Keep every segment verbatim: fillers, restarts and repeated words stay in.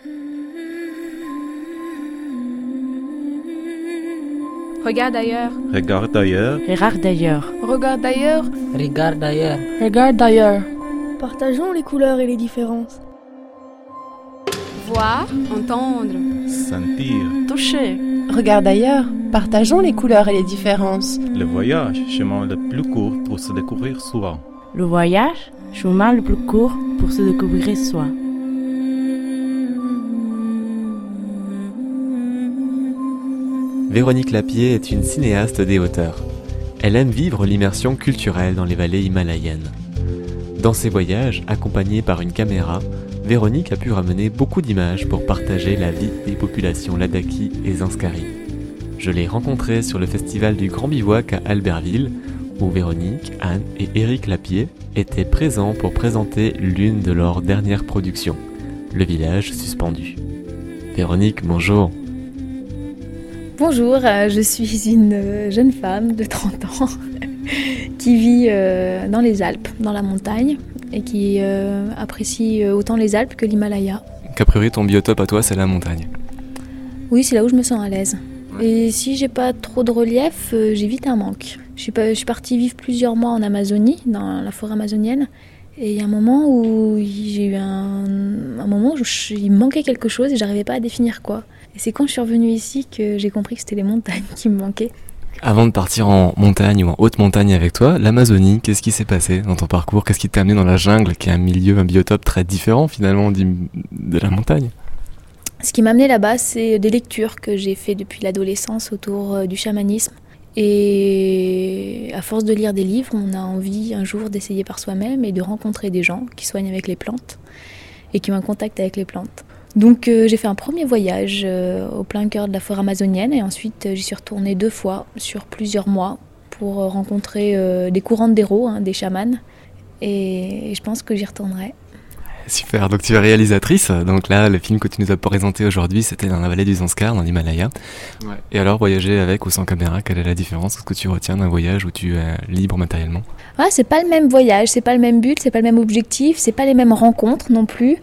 Regarde ailleurs. Regarde ailleurs. Regarde ailleurs. Regarde ailleurs. Regarde ailleurs. Regarde ailleurs. Partageons les couleurs et les différences. Voir, entendre. Sentir. Toucher. Regarde ailleurs. Partageons les couleurs et les différences. Le voyage, chemin le plus court pour se découvrir soi. Le voyage, chemin le plus court pour se découvrir soi. Véronique Lappié est une cinéaste des hauteurs. Elle aime vivre l'immersion culturelle dans les vallées himalayennes. Dans ses voyages, accompagnée par une caméra, Véronique a pu ramener beaucoup d'images pour partager la vie des populations Ladakhi et Zanskari. Je l'ai rencontrée sur le festival du Grand Bivouac à Albertville, où Véronique, Anne et Éric Lappié étaient présents pour présenter l'une de leurs dernières productions, Le village suspendu. Véronique, bonjour. Bonjour, euh, je suis une euh, jeune femme de trente ans qui vit euh, dans les Alpes, dans la montagne, et qui euh, apprécie autant les Alpes que l'Himalaya. Qu'a priori, ton biotope à toi, c'est la montagne. Oui, c'est là où je me sens à l'aise. Et si j'ai pas trop de relief, euh, j'ai vite un manque. Je suis, pas, je suis partie vivre plusieurs mois en Amazonie, dans la forêt amazonienne, et il y a un moment où j'ai eu un, un moment où je, il me manquait quelque chose et j'arrivais pas à définir quoi. Et c'est quand je suis revenue ici que j'ai compris que c'était les montagnes qui me manquaient. Avant de partir en montagne ou en haute montagne avec toi, l'Amazonie, qu'est-ce qui s'est passé dans ton parcours? Qu'est-ce qui t'a amené dans la jungle, qui est un milieu, un biotope très différent finalement de la montagne? Ce qui m'a amené là-bas, c'est des lectures que j'ai fait depuis l'adolescence autour du chamanisme. Et à force de lire des livres, on a envie un jour d'essayer par soi-même et de rencontrer des gens qui soignent avec les plantes et qui ont un contact avec les plantes. Donc euh, j'ai fait un premier voyage euh, au plein cœur de la forêt amazonienne et ensuite euh, j'y suis retournée deux fois sur plusieurs mois pour euh, rencontrer euh, des courantes d'héros, hein, des chamans, et, et je pense que j'y retournerai. Super, donc tu es réalisatrice, donc là le film que tu nous as présenté aujourd'hui c'était dans la vallée du Zanskar, dans l'Himalaya. Ouais. Et alors voyager avec ou sans caméra, quelle est la différence? Est-ce que tu retiens d'un voyage où tu es libre matériellement? Ah, c'est pas le même voyage, c'est pas le même but, c'est pas le même objectif, c'est pas les mêmes rencontres non plus.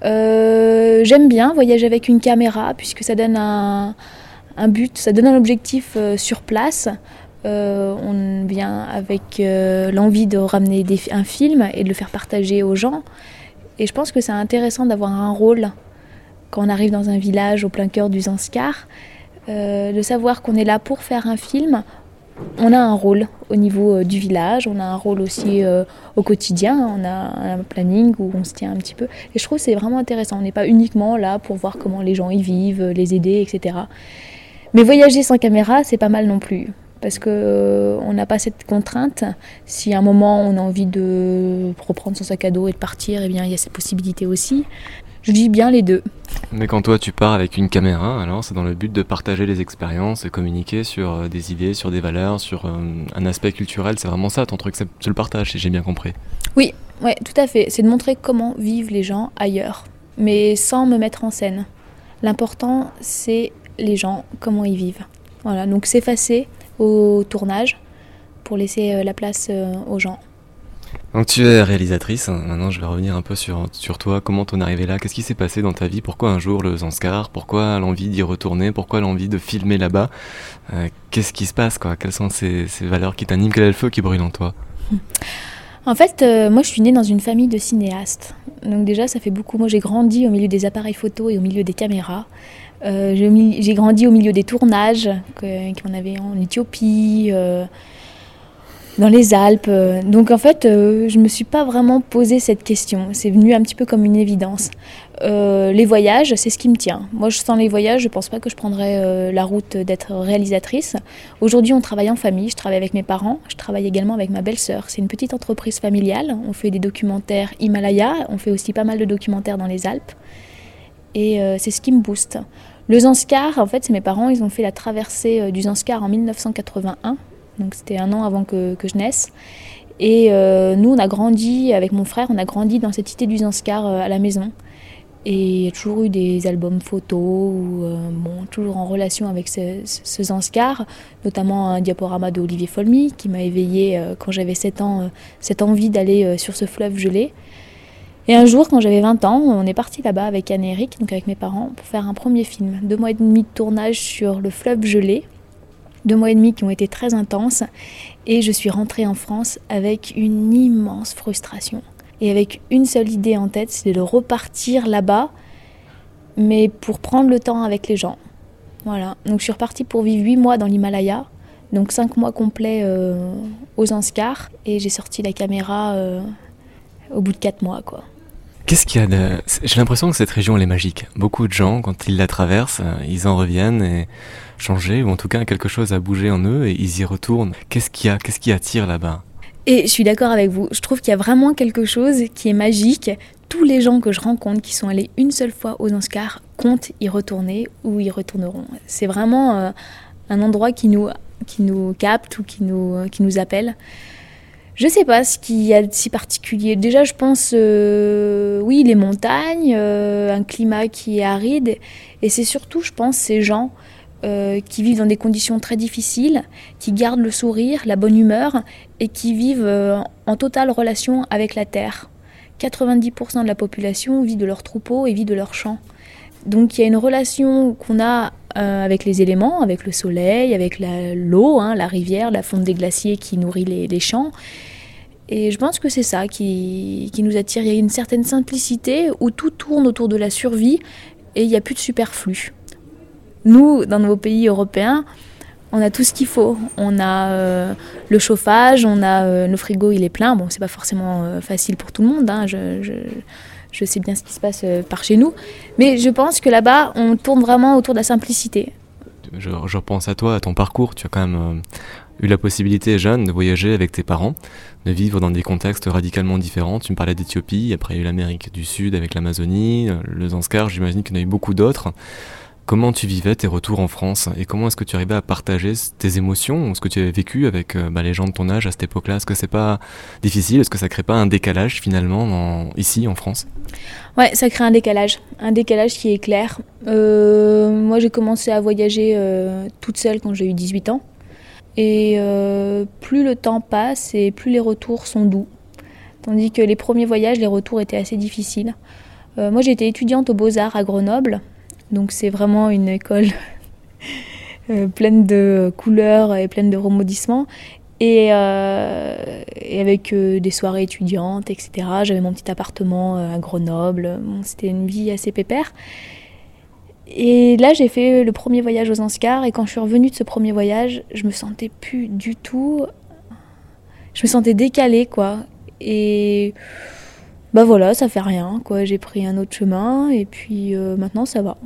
Euh, j'aime bien voyager avec une caméra puisque ça donne un, un but, ça donne un objectif euh, sur place. Euh, on vient avec euh, l'envie de ramener des, un film et de le faire partager aux gens. Et je pense que c'est intéressant d'avoir un rôle quand on arrive dans un village au plein cœur du Zanskar, euh, de savoir qu'on est là pour faire un film. On a un rôle au niveau euh, du village, on a un rôle aussi euh, au quotidien, on a un planning où on se tient un petit peu. Et je trouve que c'est vraiment intéressant, on n'est pas uniquement là pour voir comment les gens y vivent, les aider, et cetera. Mais voyager sans caméra, c'est pas mal non plus. Parce qu'on euh, n'a pas cette contrainte. Si à un moment on a envie de reprendre son sac à dos et de partir, eh bien il y a cette possibilité aussi. Je dis bien les deux. Mais quand toi tu pars avec une caméra, alors c'est dans le but de partager les expériences et communiquer sur euh, des idées, sur des valeurs, sur euh, un aspect culturel. C'est vraiment ça ton truc, c'est, c'est le partage, si j'ai bien compris. Oui, ouais, tout à fait. C'est de montrer comment vivent les gens ailleurs, mais sans me mettre en scène. L'important, c'est les gens, comment ils vivent. Voilà, donc s'effacer au tournage pour laisser la place aux gens. Donc tu es réalisatrice, maintenant je vais revenir un peu sur, sur toi, comment t'en es arrivée là, qu'est-ce qui s'est passé dans ta vie, pourquoi un jour le Zanskar, pourquoi l'envie d'y retourner, pourquoi l'envie de filmer là-bas, euh, qu'est-ce qui se passe quoi, quelles sont ces, ces valeurs qui t'animent, quel est le feu qui brûle en toi? En fait, euh, moi je suis née dans une famille de cinéastes, donc déjà ça fait beaucoup, moi j'ai grandi au milieu des appareils photo et au milieu des caméras. Euh, j'ai, j'ai grandi au milieu des tournages que, qu'on avait en Éthiopie, euh, dans les Alpes. Donc en fait, euh, je ne me suis pas vraiment posé cette question. C'est venu un petit peu comme une évidence. Euh, les voyages, c'est ce qui me tient. Moi, sans les voyages, je ne pense pas que je prendrais euh, la route d'être réalisatrice. Aujourd'hui, on travaille en famille. Je travaille avec mes parents. Je travaille également avec ma belle-sœur. C'est une petite entreprise familiale. On fait des documentaires Himalaya. On fait aussi pas mal de documentaires dans les Alpes. Et euh, c'est ce qui me booste. Le Zanskar, en fait, c'est mes parents, ils ont fait la traversée euh, du Zanskar en dix-neuf cent quatre-vingt-un, donc c'était un an avant que, que je naisse. Et euh, nous, on a grandi, avec mon frère, on a grandi dans cette idée du Zanskar euh, à la maison. Et il y a toujours eu des albums photos, ou, euh, bon, toujours en relation avec ce, ce, ce Zanskar, notamment un diaporama d'Olivier Folmy, qui m'a éveillé euh, quand j'avais sept ans, euh, cette envie d'aller euh, sur ce fleuve gelé. Et un jour, quand j'avais vingt ans, on est parti là-bas avec Anne et Eric, donc avec mes parents, pour faire un premier film. Deux mois et demi de tournage sur le fleuve gelé. Deux mois et demi qui ont été très intenses. Et je suis rentrée en France avec une immense frustration. Et avec une seule idée en tête, c'est de repartir là-bas, mais pour prendre le temps avec les gens. Voilà. Donc je suis repartie pour vivre huit mois dans l'Himalaya. Donc cinq mois complets euh, aux Anscars. Et j'ai sorti la caméra euh, au bout de quatre mois, quoi. Qu'est-ce qu'il y a de... J'ai l'impression que cette région, elle est magique. Beaucoup de gens, quand ils la traversent, ils en reviennent et changés, ou en tout cas quelque chose a bougé en eux et ils y retournent. Qu'est-ce qu'il y a ? Qu'est-ce qui attire là-bas ? Et je suis d'accord avec vous. Je trouve qu'il y a vraiment quelque chose qui est magique. Tous les gens que je rencontre qui sont allés une seule fois aux Anscars comptent y retourner ou y retourneront. C'est vraiment euh, un endroit qui nous, qui nous capte ou qui nous, qui nous appelle. Je sais pas ce qu'il y a de si particulier. Déjà, je pense, euh, oui, les montagnes, euh, un climat qui est aride. Et c'est surtout, je pense, ces gens euh, qui vivent dans des conditions très difficiles, qui gardent le sourire, la bonne humeur et qui vivent euh, en totale relation avec la terre. quatre-vingt-dix pour cent de la population vit de leurs troupeaux et vit de leurs champs. Donc il y a une relation qu'on a euh, avec les éléments, avec le soleil, avec la, l'eau, hein, la rivière, la fonte des glaciers qui nourrit les, les champs. Et je pense que c'est ça qui, qui nous attire. Il y a une certaine simplicité où tout tourne autour de la survie et il n'y a plus de superflu. Nous, dans nos pays européens, on a tout ce qu'il faut. On a euh, le chauffage, on a euh, le frigo, il est plein. Bon, c'est pas forcément euh, facile pour tout le monde, hein. je, je, je sais bien ce qui se passe euh, par chez nous. Mais je pense que là-bas, on tourne vraiment autour de la simplicité. Je, je repense à toi, à ton parcours. Tu as quand même euh, eu la possibilité, jeune, de voyager avec tes parents, de vivre dans des contextes radicalement différents. Tu me parlais d'Éthiopie, après il y a eu l'Amérique du Sud avec l'Amazonie, le Zanskar, j'imagine qu'il y en a eu beaucoup d'autres. Comment tu vivais tes retours en France et comment est-ce que tu arrivais à partager tes émotions ou ce que tu avais vécu avec euh, bah, les gens de ton âge à cette époque-là ? Est-ce que c'est pas difficile ? Est-ce que ça crée pas un décalage finalement en, ici en France ? Ouais, ça crée un décalage, un décalage qui est clair. Euh, moi j'ai commencé à voyager euh, toute seule quand j'ai eu dix-huit ans et euh, plus le temps passe et plus les retours sont doux. Tandis que les premiers voyages, les retours étaient assez difficiles. Euh, moi j'ai été étudiante aux Beaux-Arts à Grenoble. Donc c'est vraiment une école euh, pleine de couleurs et pleine de rebondissements. Et, euh, et avec euh, des soirées étudiantes, et cetera. J'avais mon petit appartement euh, à Grenoble. Bon, c'était une vie assez pépère. Et là, j'ai fait le premier voyage aux Anscars. Et quand je suis revenue de ce premier voyage, je me sentais plus du tout... Je me sentais décalée, quoi. Et... Bah voilà, ça fait rien, quoi. J'ai pris un autre chemin. Et puis euh, maintenant, ça va.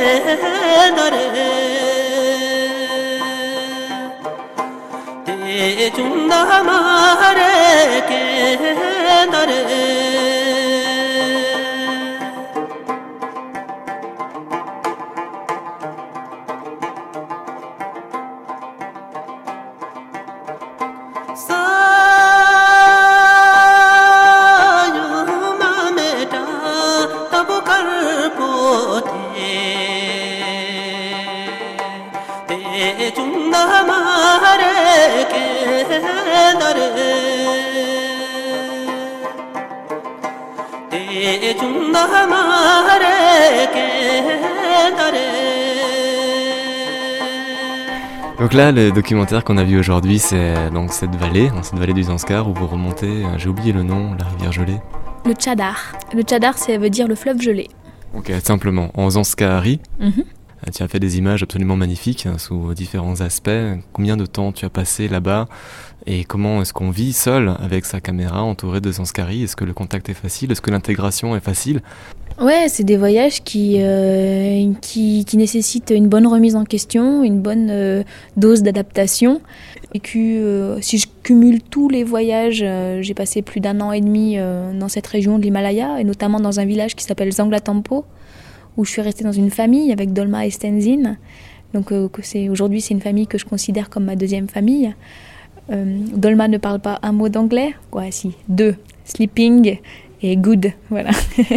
Donc là, le documentaire qu'on a vu aujourd'hui, c'est donc cette vallée, cette vallée du Zanskar où vous remontez, j'ai oublié le nom, la rivière gelée. Le Tchadar. Le Tchadar, ça veut dire le fleuve gelé. Ok, simplement, en Zanskari. Mm-hmm. Tu as fait des images absolument magnifiques hein, sous différents aspects. Combien de temps tu as passé là-bas et comment est-ce qu'on vit seul avec sa caméra entouré de Zanskari? Est-ce que le contact est facile? Est-ce que l'intégration est facile? Ouais, c'est des voyages qui, euh, qui, qui nécessitent une bonne remise en question, une bonne euh, dose d'adaptation. Et que, euh, si je cumule tous les voyages, euh, j'ai passé plus d'un an et demi euh, dans cette région de l'Himalaya, et notamment dans un village qui s'appelle Zanglatampo, où je suis restée dans une famille avec Dolma et Stenzin. Donc euh, que c'est, aujourd'hui, c'est une famille que je considère comme ma deuxième famille. Euh, Dolma ne parle pas un mot d'anglais, ouais, si, deux, sleeping et good, voilà.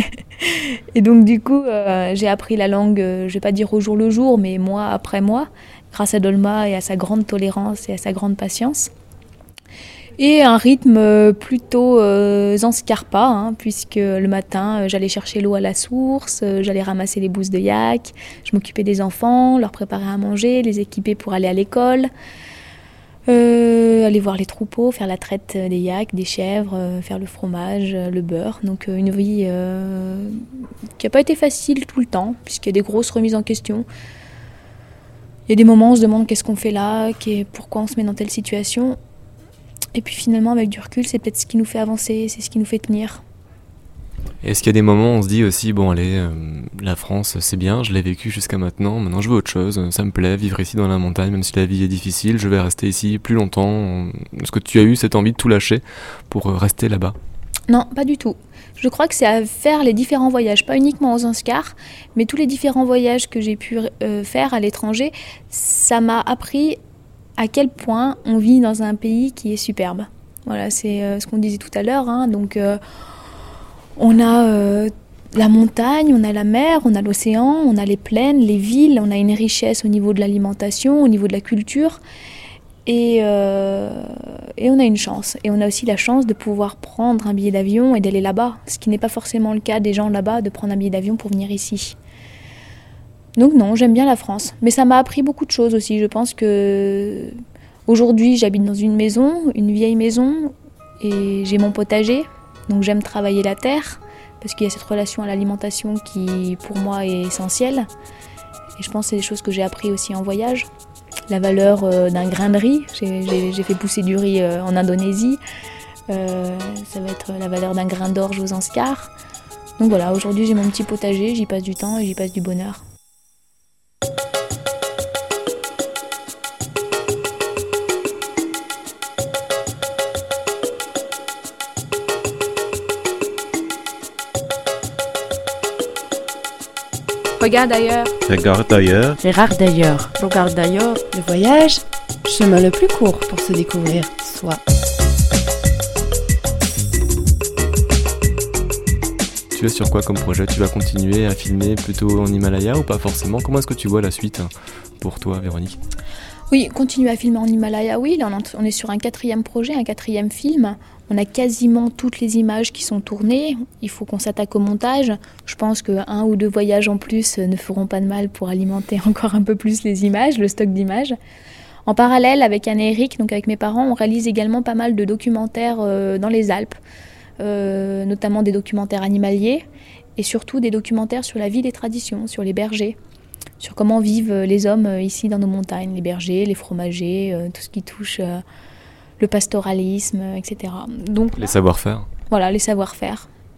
Et donc du coup, euh, j'ai appris la langue, euh, je vais pas dire au jour le jour, mais mois après mois, grâce à Dolma et à sa grande tolérance et à sa grande patience. Et un rythme plutôt euh, Zanskarpa, hein, puisque le matin, euh, j'allais chercher l'eau à la source, euh, j'allais ramasser les bousses de yak, je m'occupais des enfants, leur préparer à manger, les équiper pour aller à l'école, euh, aller voir les troupeaux, faire la traite des yaks, des chèvres, euh, faire le fromage, euh, le beurre. Donc euh, une vie euh, qui n'a pas été facile tout le temps, puisqu'il y a des grosses remises en question. Il y a des moments où on se demande qu'est-ce qu'on fait là, pourquoi on se met dans telle situation. Et puis finalement, avec du recul, c'est peut-être ce qui nous fait avancer, c'est ce qui nous fait tenir. Est-ce qu'il y a des moments où on se dit aussi, bon allez, euh, la France c'est bien, je l'ai vécu jusqu'à maintenant, maintenant je veux autre chose, ça me plaît, vivre ici dans la montagne, même si la vie est difficile, je vais rester ici plus longtemps. Est-ce que tu as eu cette envie de tout lâcher pour rester là-bas? Non, pas du tout. Je crois que c'est à faire les différents voyages, pas uniquement aux Zanskar, mais tous les différents voyages que j'ai pu euh, faire à l'étranger, ça m'a appris à quel point on vit dans un pays qui est superbe. Voilà, c'est euh, ce qu'on disait tout à l'heure. Hein. Donc, euh, on a euh, la montagne, on a la mer, on a l'océan, on a les plaines, les villes, on a une richesse au niveau de l'alimentation, au niveau de la culture. Et, euh, et on a une chance. Et on a aussi la chance de pouvoir prendre un billet d'avion et d'aller là-bas. Ce qui n'est pas forcément le cas des gens là-bas, de prendre un billet d'avion pour venir ici. Donc non, j'aime bien la France. Mais ça m'a appris beaucoup de choses aussi. Je pense que aujourd'hui, j'habite dans une maison, une vieille maison, et j'ai mon potager. Donc j'aime travailler la terre, parce qu'il y a cette relation à l'alimentation qui, pour moi, est essentielle. Et je pense que c'est des choses que j'ai appris aussi en voyage. La valeur euh, d'un grain de riz. J'ai, j'ai, j'ai fait pousser du riz euh, en Indonésie. Euh, ça va être la valeur d'un grain d'orge aux Zanskar. Donc voilà, aujourd'hui, j'ai mon petit potager, j'y passe du temps et j'y passe du bonheur. Regarde ailleurs. Regarde ailleurs. Regarde d'ailleurs. Regarde d'ailleurs. Le voyage, chemin le plus court pour se découvrir soi. Tu es sur quoi comme projet? Tu vas continuer à filmer plutôt en Himalaya ou pas forcément? Comment est-ce que tu vois la suite pour toi, Véronique? Oui, continuer à filmer en Himalaya, oui. Là, on est sur un quatrième projet, un quatrième film. On a quasiment toutes les images qui sont tournées. Il faut qu'on s'attaque au montage. Je pense qu'un ou deux voyages en plus ne feront pas de mal pour alimenter encore un peu plus les images, le stock d'images. En parallèle, avec Anne et Eric, donc avec mes parents, on réalise également pas mal de documentaires euh, dans les Alpes, euh, notamment des documentaires animaliers et surtout des documentaires sur la vie des traditions, sur les bergers, sur comment vivent les hommes ici dans nos montagnes, les bergers, les fromagers, euh, tout ce qui touche euh, le pastoralisme, et cetera. Donc, les savoir-faire. Voilà, les savoir-faire.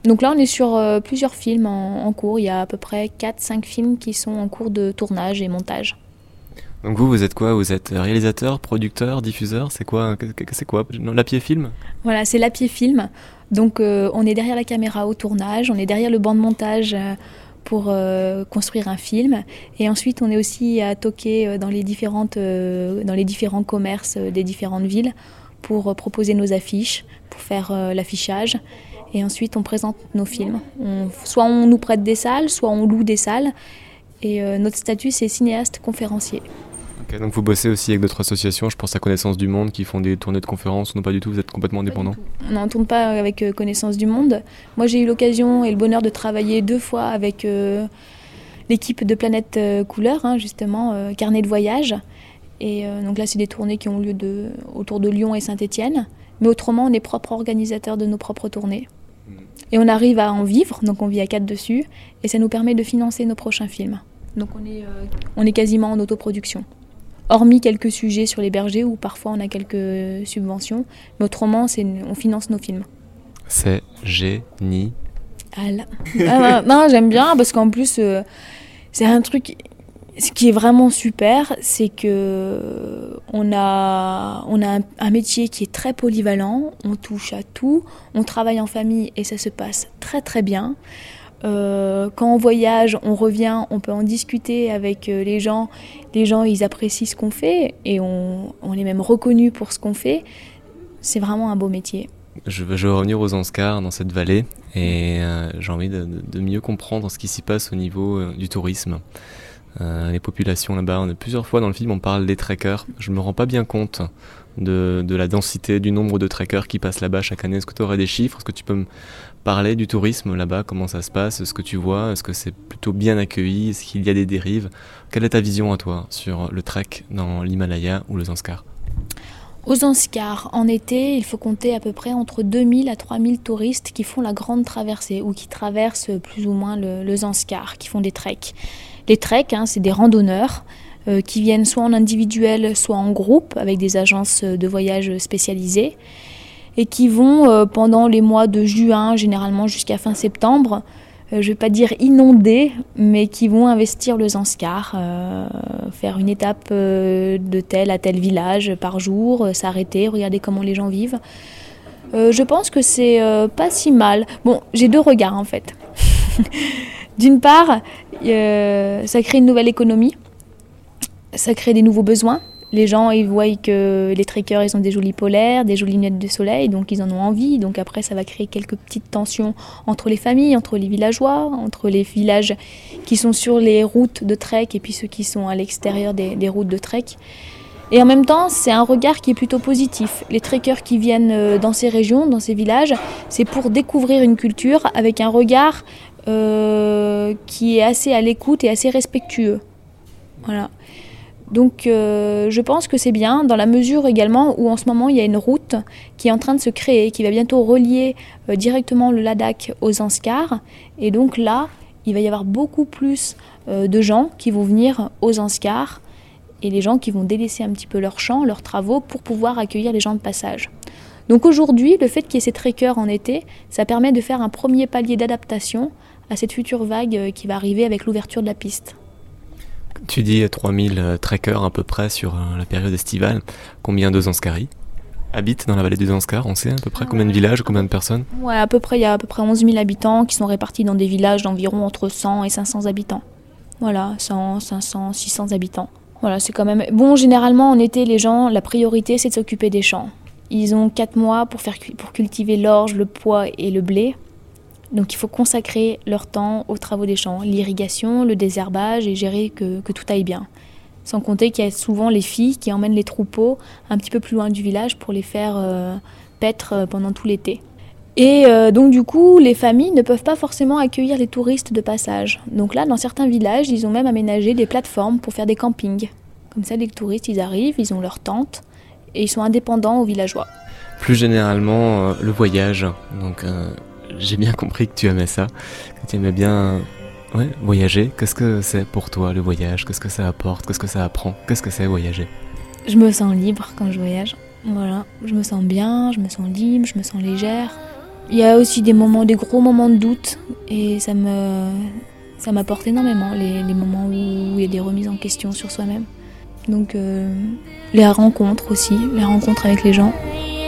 Donc là, on est sur euh, plusieurs films en, en cours. Il y a à peu près quatre cinq films qui sont en cours de tournage et montage. Donc vous, vous êtes quoi? Vous êtes réalisateur, producteur, diffuseur? C'est quoi, c'est quoi Lapier Film? Voilà, c'est Lapier Film. Donc euh, on est derrière la caméra au tournage, on est derrière le banc de montage euh, pour euh, construire un film. Et ensuite, on est aussi à toquer euh, dans, les différentes, euh, dans les différents commerces euh, des différentes villes pour euh, proposer nos affiches, pour faire euh, l'affichage. Et ensuite, on présente nos films. On, soit on nous prête des salles, soit on loue des salles. Et euh, notre statut, c'est cinéaste conférencier. Okay, donc vous bossez aussi avec d'autres associations, je pense à Connaissance du Monde, qui font des tournées de conférences, ou non pas du tout, vous êtes complètement indépendant? On ne tourne pas avec euh, Connaissance du Monde. Moi, j'ai eu l'occasion et le bonheur de travailler deux fois avec euh, l'équipe de Planète euh, Couleur, hein, justement, euh, Carnet de voyage. Et euh, donc là, c'est des tournées qui ont lieu de, autour de Lyon et Saint-Étienne. Mais autrement, on est propre organisateur de nos propres tournées. Et on arrive à en vivre, donc on vit à quatre dessus, et ça nous permet de financer nos prochains films. Donc on est, euh, on est quasiment en autoproduction. Hormis quelques sujets sur les bergers où parfois on a quelques subventions, mais autrement c'est, on finance nos films. C'est génial. Ah, non, j'aime bien parce qu'en plus euh, c'est un truc, ce qui est vraiment super, c'est que on a, on a un, un métier qui est très polyvalent, on touche à tout, on travaille en famille et ça se passe très très bien. Euh, quand on voyage, on revient, on peut en discuter avec euh, les gens. Les gens, ils apprécient ce qu'on fait et on, on est même reconnu pour ce qu'on fait. C'est vraiment un beau métier. Je veux, je veux revenir aux Anscars dans cette vallée et euh, j'ai envie de, de, de mieux comprendre ce qui s'y passe au niveau euh, du tourisme. Euh, les populations là-bas, on a plusieurs fois dans le film, on parle des trekkers. Je me rends pas bien compte de, de la densité, du nombre de trekkers qui passent là-bas chaque année. Est-ce que tu aurais des chiffres? Est-ce que tu peux me parler du tourisme là-bas? Comment ça se passe? Est-ce que tu vois? Est-ce que c'est plutôt bien accueilli? Est-ce qu'il y a des dérives? Quelle est ta vision à toi sur le trek dans l'Himalaya ou les Anscars? Aux Anscars, en été, il faut compter à peu près entre deux mille à trois mille touristes qui font la grande traversée ou qui traversent plus ou moins le, le Zanskar, qui font des treks. Les treks, hein, c'est des randonneurs euh, qui viennent soit en individuel, soit en groupe, avec des agences de voyage spécialisées, et qui vont euh, pendant les mois de juin, généralement jusqu'à fin septembre, euh, je ne vais pas dire inonder, mais qui vont investir le Zanskar, euh, faire une étape euh, de tel à tel village par jour, euh, s'arrêter, regarder comment les gens vivent. Euh, je pense que c'est euh, pas si mal. Bon, j'ai deux regards en fait. D'une part, euh, ça crée une nouvelle économie, ça crée des nouveaux besoins. Les gens, ils voient que les trekkers, ils ont des jolis polaires, des jolies lunettes de soleil, donc ils en ont envie. Donc après, ça va créer quelques petites tensions entre les familles, entre les villageois, entre les villages qui sont sur les routes de trek et puis ceux qui sont à l'extérieur des, des routes de trek. Et en même temps, c'est un regard qui est plutôt positif. Les trekkers qui viennent dans ces régions, dans ces villages, c'est pour découvrir une culture avec un regard euh, qui est assez à l'écoute et assez respectueux. Voilà. Donc euh, je pense que c'est bien, dans la mesure également où en ce moment il y a une route qui est en train de se créer, qui va bientôt relier euh, directement le Ladakh aux Zanskars. Et donc là, il va y avoir beaucoup plus euh, de gens qui vont venir aux Zanskars et les gens qui vont délaisser un petit peu leurs champs, leurs travaux pour pouvoir accueillir les gens de passage. Donc aujourd'hui, le fait qu'il y ait ces trekkers en été, ça permet de faire un premier palier d'adaptation à cette future vague euh, qui va arriver avec l'ouverture de la piste. Tu dis trois mille trekkers à peu près sur euh, la période estivale. Combien de Zanskaris habitent dans la vallée des Zanskars? On sait à peu près combien de villages, combien de personnes? Ouais, à peu près, il y a à peu près onze mille habitants qui sont répartis dans des villages d'environ entre cent et cinq cents habitants. Voilà, cent, cinq cents, six cents habitants. Voilà, c'est quand même... Bon, généralement, en été, les gens, la priorité, c'est de s'occuper des champs. Ils ont quatre mois pour, faire, pour cultiver l'orge, le pois et le blé. Donc il faut consacrer leur temps aux travaux des champs, l'irrigation, le désherbage et gérer que, que tout aille bien. Sans compter qu'il y a souvent les filles qui emmènent les troupeaux un petit peu plus loin du village pour les faire euh, paître pendant tout l'été. Et euh, donc du coup, les familles ne peuvent pas forcément accueillir les touristes de passage. Donc là, dans certains villages, ils ont même aménagé des plateformes pour faire des campings. Comme ça, les touristes, ils arrivent, ils ont leur tente et ils sont indépendants aux villageois. Plus généralement, euh, le voyage, donc... Euh... J'ai bien compris que tu aimais ça, que tu aimais bien ouais, voyager. Qu'est-ce que c'est pour toi le voyage? Qu'est-ce que ça apporte? Qu'est-ce que ça apprend? Qu'est-ce que c'est voyager? Je me sens libre quand je voyage. Voilà, je me sens bien, je me sens libre, je me sens légère. Il y a aussi des moments, des gros moments de doute, et ça me, ça m'apporte énormément, les, les moments où il y a des remises en question sur soi-même. Donc euh, les rencontres aussi, les rencontres avec les gens.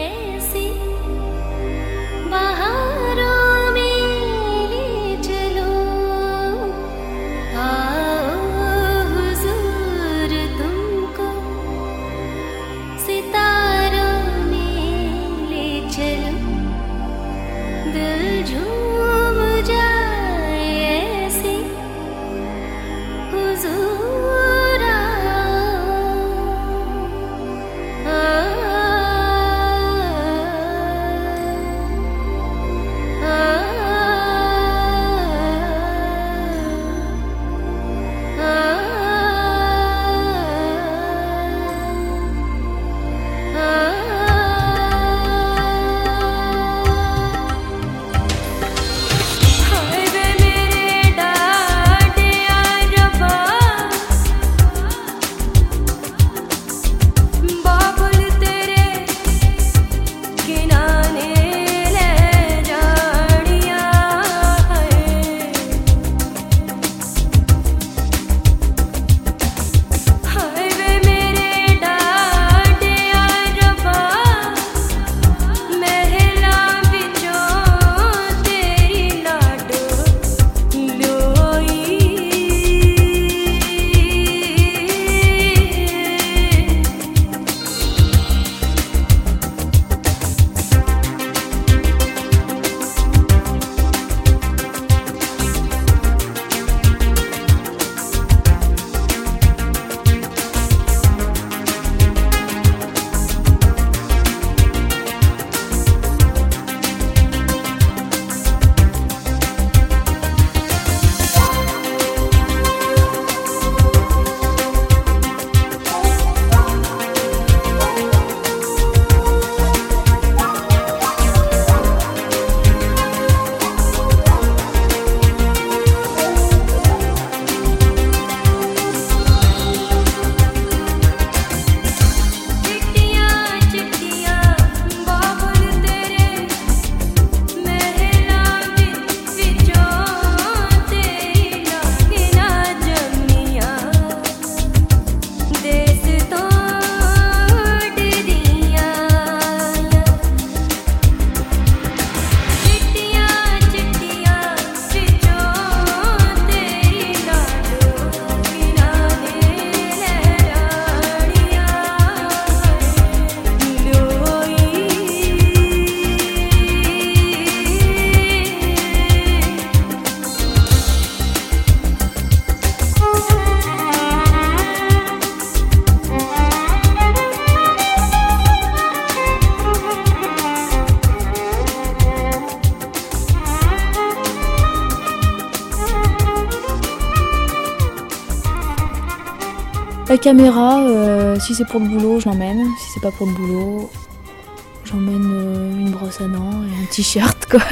La caméra, euh, si c'est pour le boulot, je l'emmène. Si c'est pas pour le boulot, j'emmène euh, une brosse à dents et un t-shirt, quoi.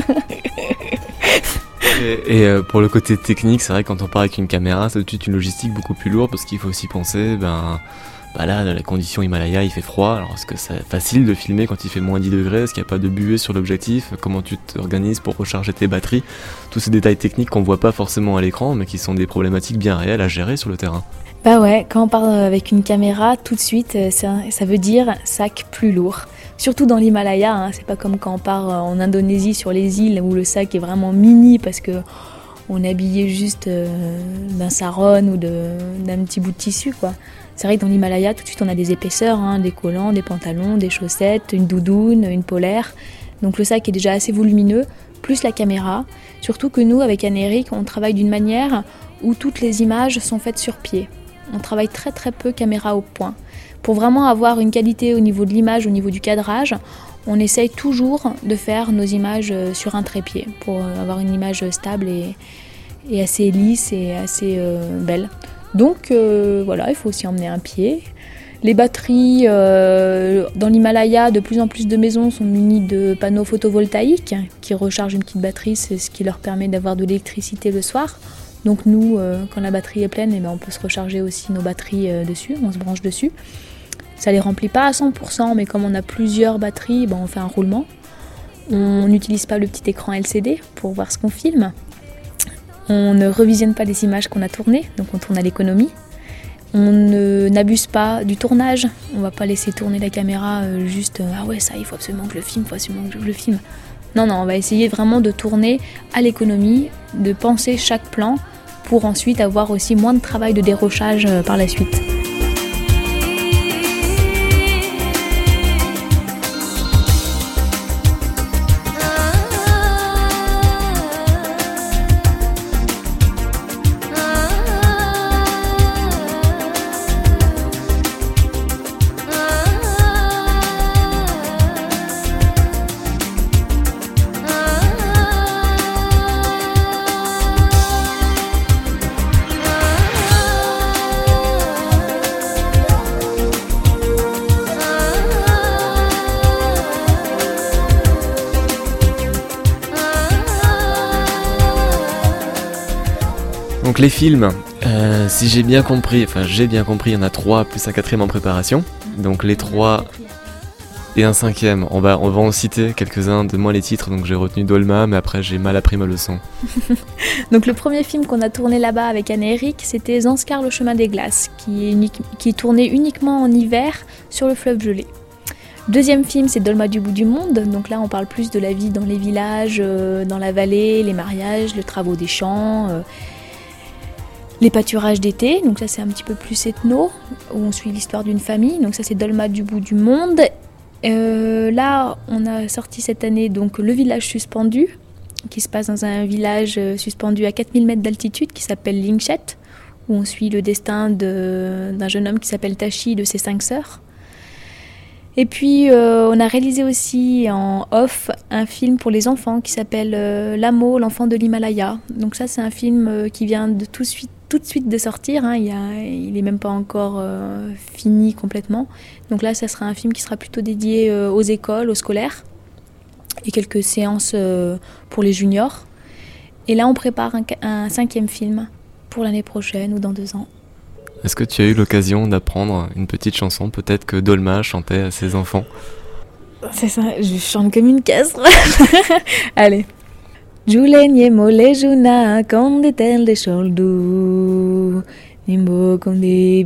Et, et euh, pour le côté technique, c'est vrai que quand on part avec une caméra, c'est tout de suite une logistique beaucoup plus lourde parce qu'il faut aussi penser, ben, bah là, dans la condition Himalaya, il fait froid. Alors est-ce que c'est facile de filmer quand il fait moins dix degrés? Est-ce qu'il n'y a pas de buée sur l'objectif? Comment tu t'organises pour recharger tes batteries? Tous ces détails techniques qu'on voit pas forcément à l'écran, mais qui sont des problématiques bien réelles à gérer sur le terrain. Bah ouais, quand on part avec une caméra, tout de suite, ça, ça veut dire sac plus lourd. Surtout dans l'Himalaya, hein, c'est pas comme quand on part en Indonésie sur les îles où le sac est vraiment mini parce que on est habillé juste euh, d'un sarong ou de, d'un petit bout de tissu, quoi. C'est vrai que dans l'Himalaya, tout de suite on a des épaisseurs, hein, des collants, des pantalons, des chaussettes, une doudoune, une polaire. Donc le sac est déjà assez volumineux, plus la caméra. Surtout que nous, avec Anne-Éric, on travaille d'une manière où toutes les images sont faites sur pied. On travaille très très peu caméra au point. Pour vraiment avoir une qualité au niveau de l'image, au niveau du cadrage, on essaye toujours de faire nos images sur un trépied pour avoir une image stable et, et assez lisse et assez euh, belle. Donc euh, voilà, il faut aussi emmener un pied. Les batteries, euh, dans l'Himalaya, de plus en plus de maisons sont munies de panneaux photovoltaïques qui rechargent une petite batterie, c'est ce qui leur permet d'avoir de l'électricité le soir. Donc nous, euh, quand la batterie est pleine, eh ben, on peut se recharger aussi nos batteries euh, dessus, on se branche dessus. Ça les remplit pas à cent pour cent, mais comme on a plusieurs batteries, ben, on fait un roulement. On n'utilise pas le petit écran L C D pour voir ce qu'on filme. On ne revisionne pas les images qu'on a tournées, donc on tourne à l'économie. On ne, n'abuse pas du tournage. On ne va pas laisser tourner la caméra euh, juste euh, « Ah ouais, ça, il faut absolument que je le filme, il faut absolument que je le filme ». Non, non, on va essayer vraiment de tourner à l'économie, de penser chaque plan pour ensuite avoir aussi moins de travail de dérochage euh, par la suite. Donc les films, euh, si j'ai bien compris, enfin j'ai bien compris, il y en a trois plus un quatrième en préparation. Donc les trois et un cinquième, on va, on va en citer quelques-uns, de moi les titres, donc j'ai retenu Dolma, mais après j'ai mal appris ma leçon. Donc le premier film qu'on a tourné là-bas avec Anne et Eric, c'était Zanskar, le chemin des glaces, qui est, unique, qui est tourné uniquement en hiver sur le fleuve gelé. Deuxième film, c'est Dolma du bout du monde, donc là on parle plus de la vie dans les villages, euh, dans la vallée, les mariages, les travaux des champs, euh, les pâturages d'été, donc ça c'est un petit peu plus ethno, où on suit l'histoire d'une famille, donc ça c'est Dolma du bout du monde. Euh, là on a sorti cette année donc Le village suspendu, qui se passe dans un village suspendu à quatre mille mètres d'altitude qui s'appelle Lingchet, où on suit le destin de, d'un jeune homme qui s'appelle Tashi et de ses cinq sœurs. Et puis euh, on a réalisé aussi en off un film pour les enfants qui s'appelle euh, Lamo, l'enfant de l'Himalaya. Donc ça c'est un film euh, qui vient de tout, suite, tout de suite de sortir, hein. Il n'est même pas encore euh, fini complètement. Donc là ça sera un film qui sera plutôt dédié euh, aux écoles, aux scolaires, et quelques séances euh, pour les juniors. Et là on prépare un, un cinquième film pour l'année prochaine ou dans deux ans. Est-ce que tu as eu l'occasion d'apprendre une petite chanson, peut-être que Dolma chantait à ses enfants? C'est ça, je chante comme une castre. Allez. Julenye mole juna konde tel de sholdu nimbo konde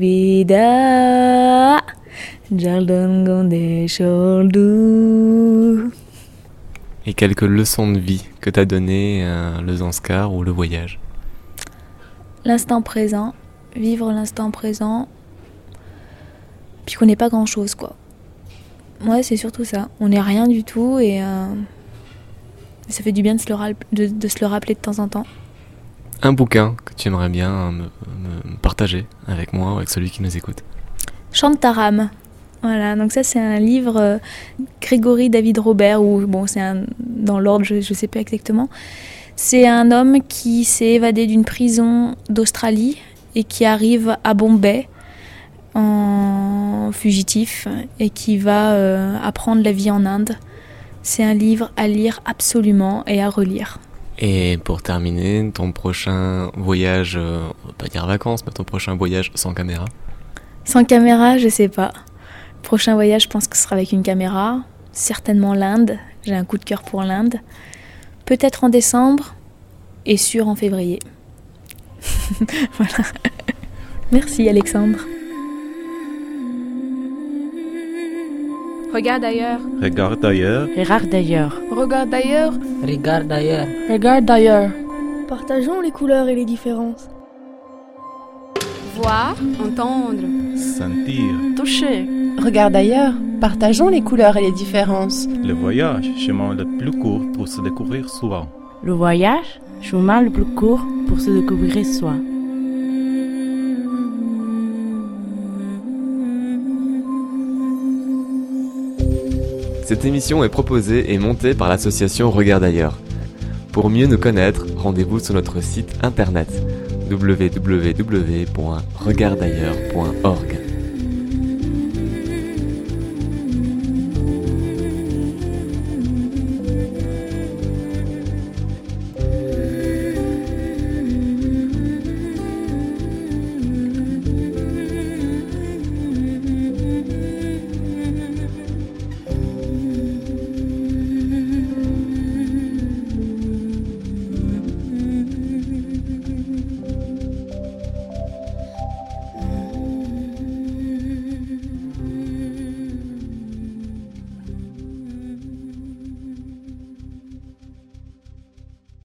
bida jaldon konde sholdu. Et quelques leçons de vie que t'as donné euh, le Zanskar ou le voyage? L'instant présent. Vivre l'instant présent, puis qu'on n'est pas grand chose quoi. Ouais, c'est surtout ça. On n'est rien du tout et euh, ça fait du bien de se, le ra- de, de se le rappeler de temps en temps. Un bouquin que tu aimerais bien me, me partager avec moi ou avec celui qui nous écoute? Shantaram. Voilà, donc ça c'est un livre euh, Grégory David Robert, ou bon, c'est un, dans l'ordre, je ne sais pas exactement. C'est un homme qui s'est évadé d'une prison d'Australie et qui arrive à Bombay en fugitif et qui va euh, apprendre la vie en Inde. C'est un livre à lire absolument et à relire. Et pour terminer, ton prochain voyage, euh, on va pas dire vacances, mais ton prochain voyage sans caméra? Sans caméra, je sais pas. Prochain voyage, je pense que ce sera avec une caméra. Certainement l'Inde, j'ai un coup de cœur pour l'Inde. Peut-être en décembre et sûr en février. Voilà. Merci Alexandre. Regarde ailleurs. Regarde ailleurs. Regarde d'ailleurs. Regarde ailleurs. Regarde ailleurs. Regarde d'ailleurs. Partageons les couleurs et les différences. Voir, entendre. Sentir. Toucher. Regarde ailleurs. Partageons les couleurs et les différences. Le voyage, chemin le plus court pour se découvrir soi. Le voyage, chemin le plus court pour se découvrir soi. Cette émission est proposée et montée par l'association Regarde ailleurs. Pour mieux nous connaître, rendez-vous sur notre site internet w w w point regarde ailleurs point org.